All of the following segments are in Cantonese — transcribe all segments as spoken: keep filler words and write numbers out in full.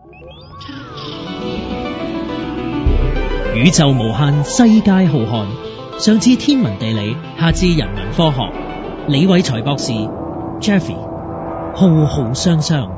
宇宙無限，世界浩瀚。上至天文地理，下至人文科學。李偉才博士 Jeffy 浩浩湯湯。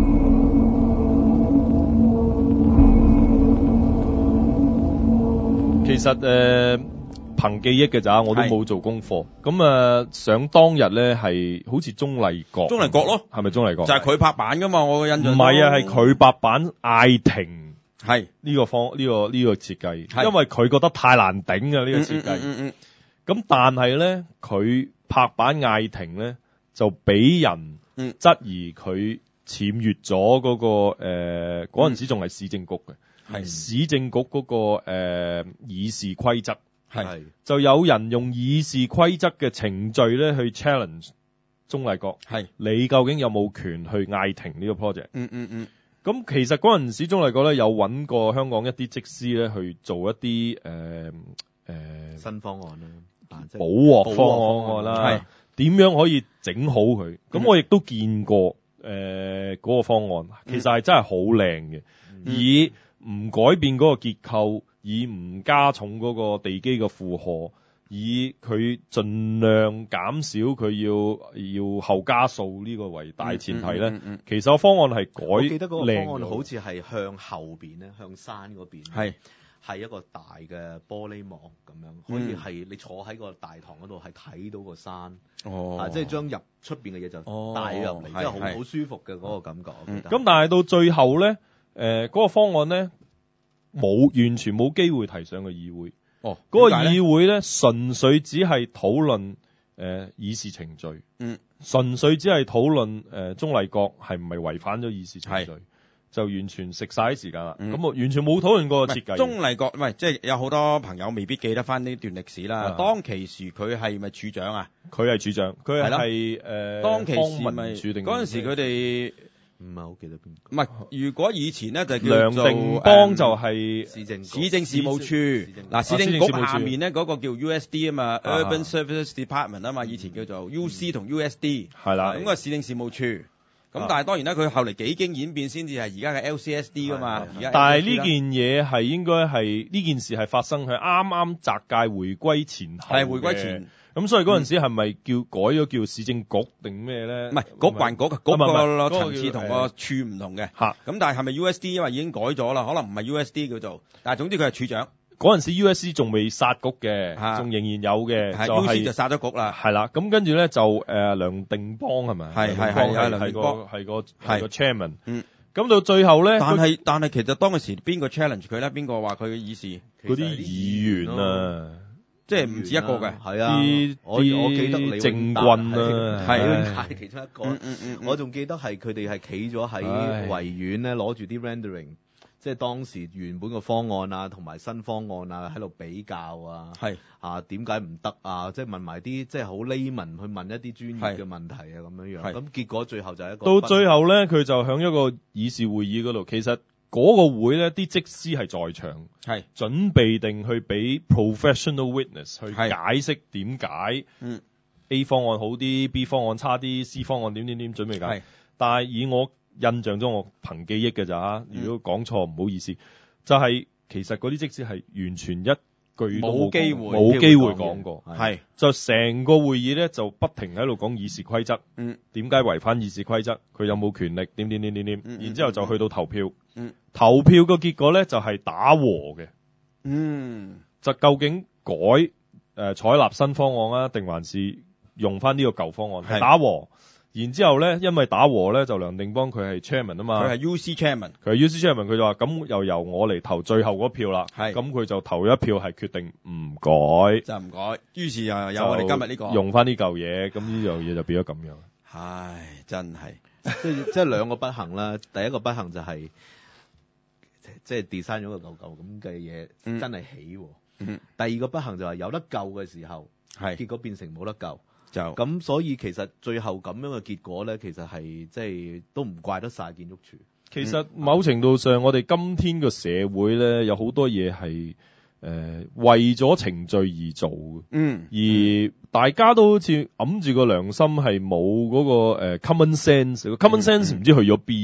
其實誒憑記憶嘅咋，我都冇做功課。咁啊，想當日咧係好似鍾麗國， 鍾麗國咯， 係咪鍾麗國？ 就係佢拍版噶嘛，我嘅印象。 唔係啊，係佢拍版艾婷係呢個方呢個呢個設計，因為佢覺得太難頂啊呢個設計。 嗯嗯嗯咁但係咧，佢拍版艾婷咧就俾人質疑佢僭越咗嗰個誒嗰陣時仲係市政局嘅。係市政局嗰、那個誒、呃、議事規則，係就有人用議事規則嘅程序咧去 challenge 鍾麗國，係你究竟有冇權去艾停呢個 project？嗯嗯嗯。咁其實嗰陣時鍾麗國咧有揾過香港一啲則師咧去做一啲誒誒新方案啦，補鑊方案啦，係點樣可以整好佢？咁、嗯、我亦都見過誒嗰、呃那個方案，其實係真係好靚嘅，嗯、以唔改變嗰個結構，以唔加重嗰個地基嘅負荷，以佢盡量減少佢要要後加數呢個為大前提咧、嗯嗯嗯嗯。其實個方案係改，我記得嗰個方案好似係向後邊咧，向山嗰邊係係一個大嘅玻璃幕咁樣，可以係你坐喺個大堂嗰度係睇到個山，哦，啊、即係將入出邊嘅嘢就帶入嚟，即係好好舒服嘅嗰個感覺。咁、嗯、但係到最後咧。誒、呃，嗰、那個方案咧冇完全冇機會提上個議會。哦，嗰、那個議會咧純粹只係討論誒議事程序。嗯，純粹只係討論誒鍾麗國係唔係違反咗議事程序，就完全食晒啲時間啦。咁、嗯、我完全冇討論過設計。鍾麗國唔係即係有好多朋友未必記得翻呢段歷史啦。啊、當其時佢係咪處長啊？佢係處長，佢係誒當其時咪嗰陣時佢哋。唔係好記得邊個？唔係，如果以前咧就叫做梁定邦就係市政市政事務處。嗱，市政局下面咧嗰個叫 U S D 啊嘛 ，Urban Services Department 啊嘛，以前叫做 U C 同 U S D。係啦，咁個市政事務處。咁但係當然啦，佢後嚟幾經演變先至係而家嘅 L C S D 噶嘛。而家但係呢件嘢係應該係呢件事係發生喺啱啱擲界回歸前後嘅。係回歸前。咁所以嗰陣時係咪叫、嗯、改咗叫市政局定咩咧？唔係局還局，局個層次同個處唔同嘅。嚇！咁但係係咪 U S D？因為已經改咗啦，可能唔係 U S D 叫做。但係總之佢係處長。嗰陣時 U S D 仲未殺局嘅，仲仍然有嘅。係、就係、U C 就殺咗局啦。係啦，咁跟住咧就誒、呃、梁定邦係咪？係係係梁定邦係個係個 chairman。嗯。咁到最後咧，但係但係其實當時邊個 challenge 佢咧？邊個話佢嘅議事？嗰啲議員啊。即係唔止一個嘅，係啊！我我記得李正軍啦，係係其中一個。嗯嗯嗯、我仲記得係佢哋係企咗喺維園咧，攞住啲 rendering，即係當時原本個方案啊，同埋新方案啊，喺度比較啊。係啊，點解唔得啊？即係問埋啲即係好 layman 去問一啲專業嘅問題啊，咁樣樣。咁結果最後就係一個到最後咧，佢就響一個議事會議嗰度，其實。嗰、那個會咧，啲則師係在場，係準備定去俾 professional witness 去解釋點解 A 方案好啲 ，B 方案差啲 ，C 方案點點點準備解。但係以我印象中，我憑記憶嘅咋，如果講錯唔好意思，就係、是、其實嗰啲則師係完全一句都冇機會冇機會講過，係就成個會議咧就不停喺度講議事規則，嗯，點解違反議事規則，佢有冇權力，點點點點點，然之後就去到投票。嗯，投票個結果咧就係、是、打和嘅，嗯，就究竟改誒、呃、採納新方案啊，定還是用翻呢個舊方案？係打和，然之後咧，因為打和咧，就梁定邦佢係 chairman 啊嘛，佢係 U C chairman，佢係 U C chairman，佢就話咁又由我嚟投最後嗰票啦，係，咁佢就投一票係決定唔改，就唔改，於是又有我哋今日呢個用翻呢嚿嘢，咁呢樣嘢就變咗咁樣。唉，真係，即係即係兩個不幸啦，第一個不幸就係、是。即係 design 咗個舊舊咁嘅嘢，真係起、嗯。第二個不幸就係有得救嘅時候，係結果變成冇得救。就咁，所以其實最後咁樣嘅結果咧，其實係即係都唔怪得晒建築署。其實某程度上，我哋今天嘅社會咧，有好多嘢係誒為咗程序而做嘅。嗯，而大家都好似揞住個良心，係冇嗰個誒 common sense。common sense 唔知去咗邊。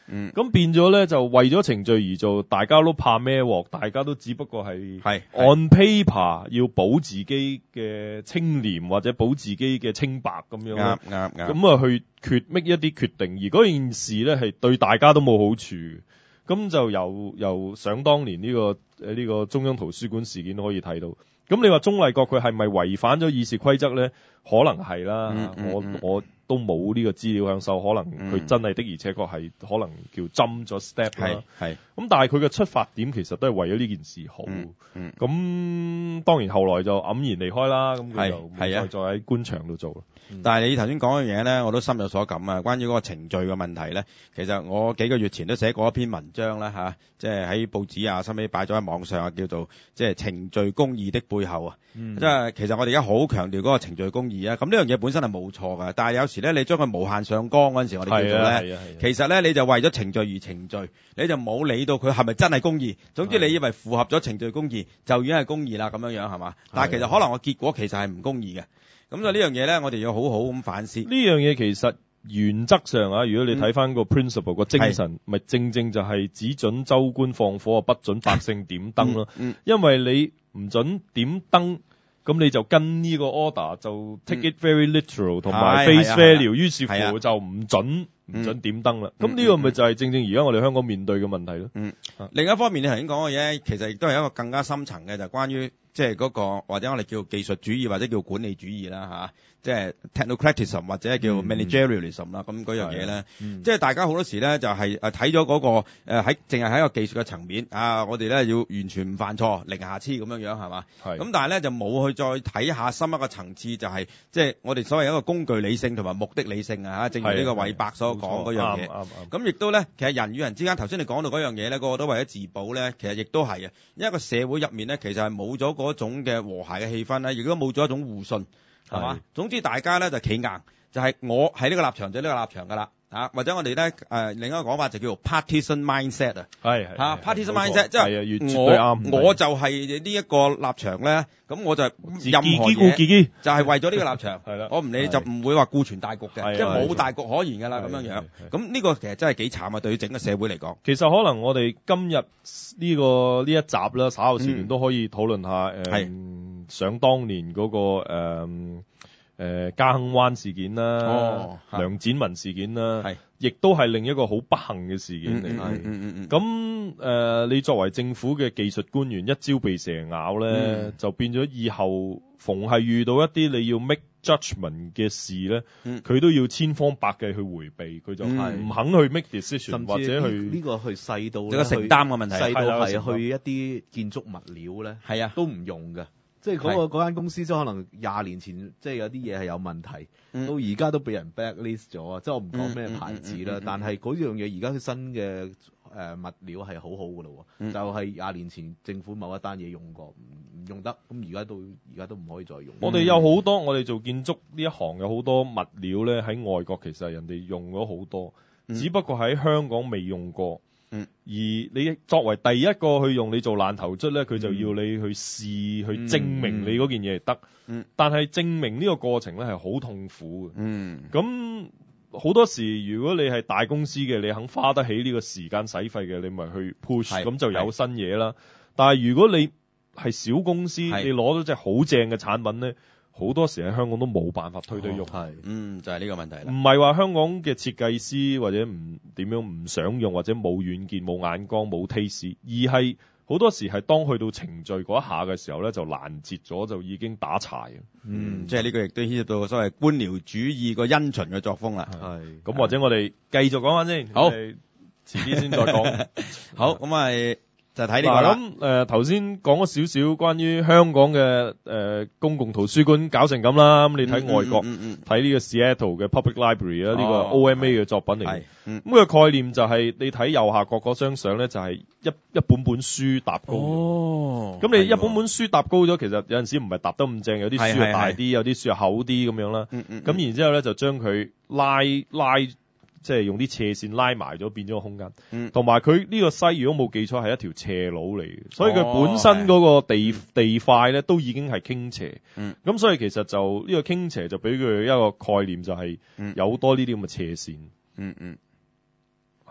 嗯， 咁變咗咧就為咗程序而做，大家都怕孭鑊，大家都只不過係係 on paper 要保自己嘅清廉或者保自己嘅清白咁樣咯。 啱啱啱。 咁啊去決 make 一啲決定，而嗰件事咧係對大家都冇好處。咁就由由想當年呢、個誒呢、個中央圖書館事件都可以睇到。咁你話鍾麗國佢係咪違反咗議事規則咧？可能係啦， 嗯嗯我嗯我都冇呢個資料響手，可能佢真係的而且確係可能叫針咗 step 啦。 係咁但係佢嘅出發點其實都係為咗呢件事好。咁、 嗯嗯、當然後來就黯然離開啦。咁佢就唔再係啊再喺官場度做啦。 但係你頭先講嘅嘢咧，我都深有所感啊！關於嗰個程序嘅問題咧，其實我幾個月前都寫過一篇文章啦嚇，即係喺報紙啊，收尾擺咗喺網上啊，叫做即係程序公義的背後啊。 嗯、 即係其實我哋而家好強調嗰個程序公義啊，咁呢樣嘢本身係冇錯㗎，但係有時咧你將佢無限上綱嗰陣時，我哋叫做咧，其實咧你就為咗程序而程序，你就冇理到佢係咪真係公義。總之你以為符合咗程序公義就已經係公義啦，咁樣樣係嘛？但係其實可能個結果其實係唔公義嘅。咁就呢樣嘢咧，我哋要好好咁反思。 呢樣嘢其實原則上啊，如果你睇翻個 principle 個、嗯、精神，咪正正就係只准州官放火，不准百姓點燈咯、 嗯嗯。因為你唔准點燈，咁你就跟呢個 order 就 take it very literal 同、嗯、埋 face value，於是乎就唔准唔、嗯、准點燈啦。咁、嗯、呢個咪就係正正而家我哋香港面對嘅問題咯。嗯， 另一方面你頭先講嘅嘢，其實亦都係一個更加深層嘅，就係、關於。即係嗰個或者我哋叫技術主義或者叫管理主義啦吓，即係 technocratism 或者叫 managerialism 啦、嗯，咁嗰樣嘢咧，即係大家好多時咧就係誒睇咗嗰個誒喺淨係喺個技術嘅層面啊，我哋咧要完全唔犯錯零瑕疵咁樣樣係嘛？咁但係咧就冇去再睇下深一個層次，就係即係我哋所謂一個工具理性同埋目的理性啊吓，正如呢個韋伯所講嗰樣嘢。咁亦都咧，其實人與人之間頭先你講到嗰樣嘢咧，個個都為咗自保咧，其實亦都係啊，因為一個社會入面咧，其實係冇咗嗰種嘅和諧嘅氣氛咧，亦都冇咗一種互信，係嘛？總之大家咧就企硬，就係、是、我喺呢個立場就呢個立場噶啦，啊或者我哋咧誒另一個講法就叫做 partisan mindset 啊，係係嚇 partisan mindset，即係我我就係呢一個立場咧，咁我就任何嘢就係為咗呢個立場，係啦，我唔理就唔會話顧全大局嘅，即係冇大局可言噶啦咁樣樣。咁呢個其實真係幾慘啊，對於整個社會嚟講。其實可能我哋今日呢、這個呢一集啦，稍後時段都可以討論下誒、嗯，想當年嗰、那個誒。嗯誒嘉亨灣事件啦、哦，梁展文事件啦，亦都係另一個好不幸嘅事件嚟。係，嗯嗯咁誒、呃，你作為政府嘅技術官員，一朝被蛇咬咧、嗯，就變咗以後逢係遇到一啲你要 make judgment 嘅事咧，佢、嗯、都要千方百計去迴避，佢就唔肯去 make decision，或者去呢、這個去細到，一個承擔嘅問題，細到係去一啲建築物料咧，係啊，都唔用嘅。即係嗰、那個嗰間公司，即可能廿年前，即係有啲嘢係有問題，嗯、到而家都俾人 blacklist 咗啊！即係我唔講咩牌子啦、嗯嗯嗯嗯，但係嗰樣嘢而家新嘅誒、呃、物料係好好㗎咯，就係、是、廿年前政府某一單嘢用過，唔唔用得，咁而家都而家都唔可以再用。我哋有好多，我哋做建築呢一行有好多物料咧，喺外國其實人哋用咗好多、嗯，只不過喺香港未用過。嗯，而你作為第一個去用，你做爛頭卒咧，佢就要你去試、嗯、去證明你嗰件嘢係得。嗯，但係證明呢個過程咧係好痛苦嘅。嗯，咁好多時如果你係大公司嘅，你肯花得起呢個時間使費嘅，你咪去 push，咁就有新嘢啦。但係如果你係小公司，你攞到隻好正嘅產品咧，好多時喺香港都冇辦法推得喐，係、哦，嗯，就係、是、呢個問題啦。唔係話香港嘅設計師或者唔點樣唔想用或者冇遠見冇眼光冇 taste，而係好多時係當去到程序嗰一下嘅時候咧，就攔截咗就已經打柴。嗯，即係呢個亦都牽涉到所謂官僚主義個因循嘅作風啦。係，咁或者我哋繼續講翻先，好，遲啲先再講。好，咁係。就睇呢個啦。咁誒頭先講咗少少關於香港嘅誒、呃、公共圖書館搞成咁啦。咁、嗯、你睇外國睇呢、嗯嗯嗯、個 Seattle 嘅 Public Library 啦、哦，呢、呢個 O M A 嘅作品嚟嘅。咁、嗯、個概念就係你睇右下角嗰張相咧，就係一一本本書搭高。哦。咁你一本本書搭高咗，其實有陣時唔係搭得咁正，有啲書又大啲，有啲書又厚啲咁樣啦。嗯嗯。咁然之後咧就將佢拉拉。即係用啲斜線拉埋咗，變咗個空間。嗯，同埋佢呢個西，如果冇記錯係一條斜路嚟嘅，所以佢本身嗰個地、哦、地塊咧都已經係傾斜。嗯，咁所以其實就呢、呢個傾斜就俾佢一個概念，就係有多呢啲咁嘅斜線。嗯嗯，嚇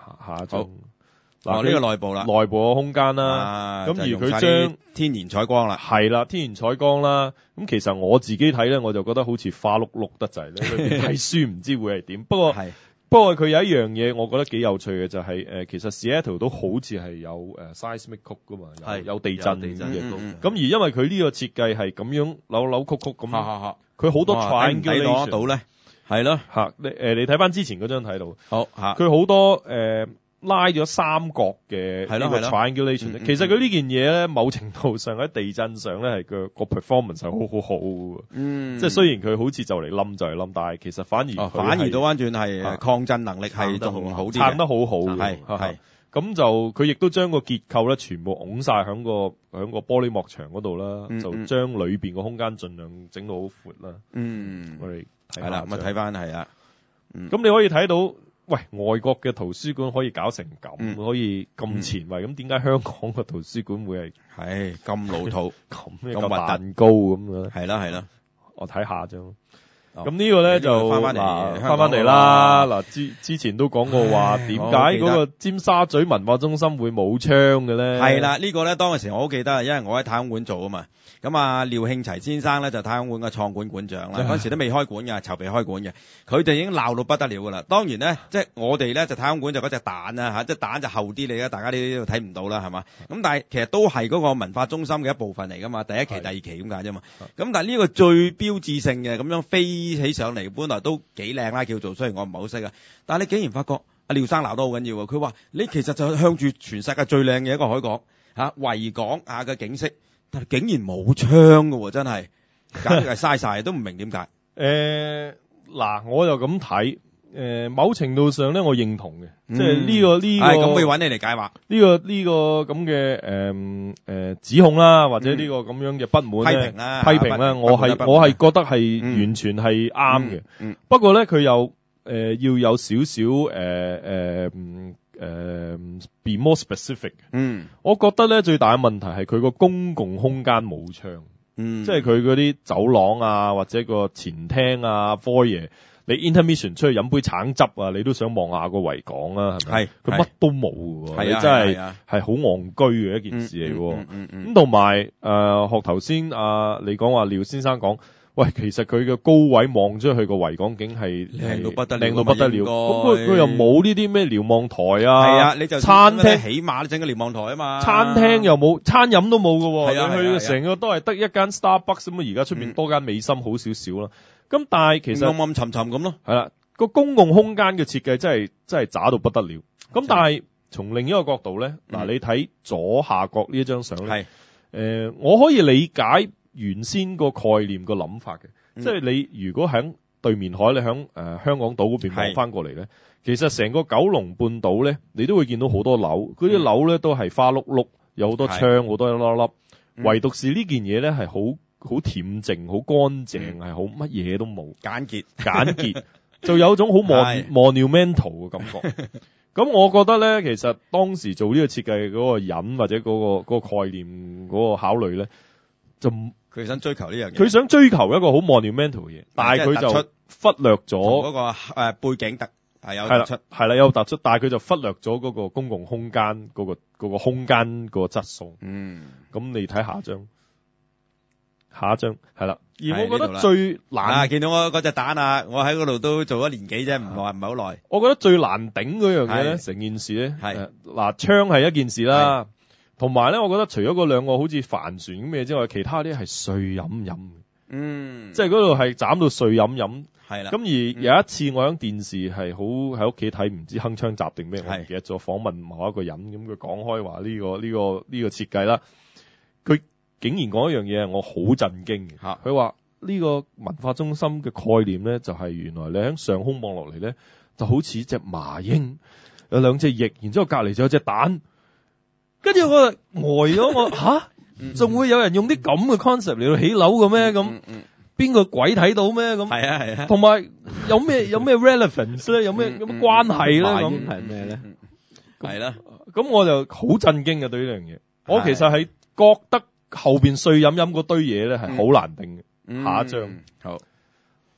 下下一張。 嗱，呢個內部啦， 內部嘅空間啦，咁、啊、而佢將天然採光啦， 係啦，天然採光啦。咁其實我自己睇咧，我就覺得好似花碌碌得滯咧，裏邊睇書唔知會係點。不過不過佢有一樣嘢，我覺得幾有趣嘅就係、是、誒、呃，其實 Seattle 都好似係有誒、呃、seismic 曲噶嘛，有有地震嘅。咁而因為佢呢個設計係咁樣扭扭曲曲咁，佢好多 triangulation 到咧，係咯嚇。你誒你睇翻之前嗰張睇到， 好嚇， 佢好多誒。呃拉咗三角嘅呢個 triangulation，、嗯、其實佢呢件嘢咧，某程度上喺地震上咧係個個 performance 係好好好嘅，嗯，即係雖然佢好似就嚟冧就嚟冧，但係其實反而、哦、反而倒翻轉係抗震能力係仲好啲， 撐得好好嘅， 係係咁就佢亦都將個結構咧全部拱晒響個響個玻璃幕牆嗰度啦，嗯、就將裏邊個空間盡量整到好闊啦， 嗯， 我哋係啦，咁啊睇翻係啊，咁、嗯、 你可以睇到。喂，外國嘅圖書館可以搞成咁、嗯，可以咁前衛，咁點解香港嘅圖書館會係係咁老土、 咁咁蛋糕咁嘅？ 係啦係啦， 我睇下啫。咁呢個咧就翻翻嚟， 翻翻嚟啦。嗱，之之前都講過話，點解嗰個尖沙咀文化中心會冇窗嘅咧？ 係啦，呢個咧當時我好記得，因為我喺太空館做啊嘛。咁啊，廖慶齊先生咧就太空館嘅創館館長啦，嗰陣時都未開館嘅，籌備開館嘅，佢哋已經鬧到不得了噶啦。當然咧，即係我哋咧就太空館就嗰隻蛋啦嚇，即係蛋就厚啲嚟嘅，大家呢度睇唔到啦，係嘛？咁但係其實都係嗰個文化中心嘅一部分嚟噶嘛，第一期、第二期咁解啫嘛。咁但係呢個最標誌性嘅咁樣飛起上嚟，本來都幾靚啦，叫做，雖然我唔係好識啊。但係你竟然發覺阿廖生鬧得好緊要啊！佢話你其實就向住全世界最靚嘅一個海港嚇維港下嘅景色。但係竟然冇窗㗎喎，真係簡直係嘥晒，都唔明點解。 誒嗱，我就咁睇，誒某程度上咧，我認同嘅，嗯、即係呢、呢個呢、呢個。係咁，會揾你嚟解話。呢、呢個呢、呢個咁嘅誒誒指控啦，或者呢個咁樣嘅不滿批評啦， 批評啦，我係我係覺得係完全係啱嘅。嗯，不過咧，佢又誒要有少少誒誒。誒、呃、be more specific。嗯，我覺得咧最大嘅問題係佢個公共空間冇窗。嗯，即係佢嗰啲走廊啊，或者個前廳啊、foyer，你 intermission 出去飲杯橙汁啊，你都想望下個維港啊，係咪？係，佢乜都冇嘅喎，你真係係好戇居嘅一件事嚟喎。嗯嗯，咁同埋誒學頭先啊，你講話廖先生講。喂，其實佢嘅高位望出去個維港景係靚到不得了， 靚到不得了。咁佢佢又冇呢啲咩瞭望台啊？ 係啊，你就餐廳起碼都整個瞭望台啊嘛。 餐廳又冇，餐飲都冇㗎喎。係啊，佢成個都係得一間 Starbucks 咁啊。而家出邊多間美心好少少啦。咁但係其實暗暗沉沉咁咯。 係啦，個公共空間嘅設計真係真係渣到不得了。咁但係從另一個角度咧，嗱你睇左下角呢一張相咧，誒我可以理解。原先個概念個諗法嘅，嗯、即係你如果喺對面海，你喺誒、呃、香港島嗰邊望翻過嚟咧，其實成個九龍半島咧，你都會見到好多樓，嗰啲樓咧都係花碌碌，有好多窗，好多一粒粒，嗯、唯獨是呢件嘢咧係好好恬靜、好乾淨，係好乜嘢都冇， 簡潔簡潔，就有種好 monumental 嘅感覺。咁我覺得咧，其實當時做呢個設計嗰個人或者嗰、嗰個嗰個概念嗰個考慮咧，就佢想追求呢樣嘢， 佢想追求一個好 monumental 嘅嘢，但係佢就忽略咗嗰個誒背景特係有突出， 係啦有突出，但係佢就忽略咗嗰個公共空間嗰個嗰個空間個質素。嗯，咁你睇下一張，下一張係啦。而我覺得最難啊，見到我嗰隻蛋啊，我喺嗰度都做咗年幾啫，唔係唔係好耐。 我覺得最難頂嗰樣嘢咧，成件事咧係嗱窗係一件事啦。同埋咧，我覺得除咗嗰兩個好似帆船咁嘅之外，其他啲係碎飲飲嘅。嗯，即係嗰度係斬到碎飲飲。係啦。咁而有一次我喺電視係好喺屋企睇，唔知鏗鏘集定咩，我唔記得咗訪問某一個人，咁佢講開話呢個呢個呢個設計啦。佢竟然講一樣嘢，我好震驚嘅。嚇！佢話呢個文化中心嘅概念咧，就係原來你喺上空望落嚟咧，就好似隻麻鷹，有兩隻翼，然之後隔離就有隻蛋。跟住我呆咗，我吓，仲會有人用啲咁嘅 concept 嚟到起樓嘅咩？咁邊個鬼睇到咩？咁係啊係啊， 同埋有咩有咩 relevance 咧？有咩有咩關係咧？咁係咩咧？係啦， 咁我就好震驚嘅對呢樣嘢。我其實係覺得後邊碎飲飲嗰堆嘢咧係好難定嘅。下一張好，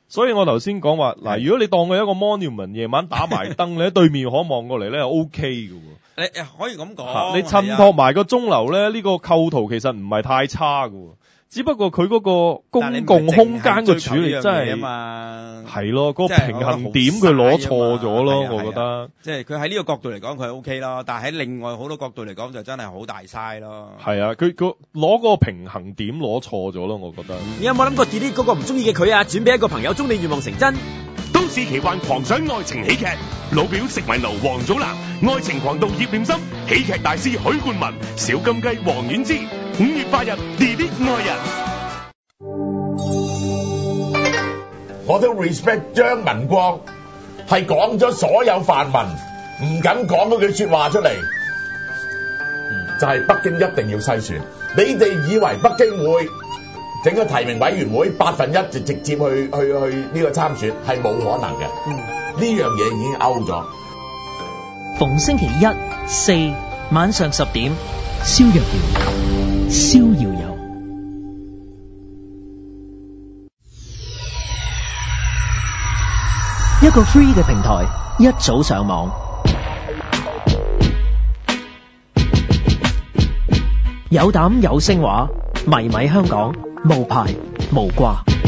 所以我頭先講話嗱，如果你當佢一個 monument， 夜晚打埋燈，你喺對面可望過嚟咧，係 O K 嘅喎。 你可以咁講， 你襯托埋個鐘樓咧，呢個構圖其實唔係太差嘅喎。只不過佢嗰個公共空間嘅處理真係嘛， 係咯，嗰個平衡點佢攞錯咗咯，我覺得。 即係佢喺呢個角度嚟講，佢係 O K 咯，但係喺另外好多角度嚟講，就真係好大嘥咯。 係啊，佢佢攞個平衡點攞錯咗咯，我覺得。 你有冇諗過 delete 嗰個唔中意嘅佢啊，轉俾一個朋友，祝你願望成真？ 都市奇幻狂想愛情喜劇，老表食迷奴黃祖藍，愛情狂盜葉念琛，喜劇大師許冠文，小金雞黃婉之，五月八日 delete 愛人。 我都 respect 張文光，係講咗所有泛民唔敢講嗰句說話出嚟，就係、是、北京一定要篩選。你哋以為北京會整個提名委員會百分一就直接去去去呢個參選，係冇可能嘅。呢樣嘢已經 out 咗。 逢星期一、四晚上十點，蕭若元、蕭耀友。一個 free 嘅平台，一早上網，有膽有聲話，迷迷香港，無牌無掛。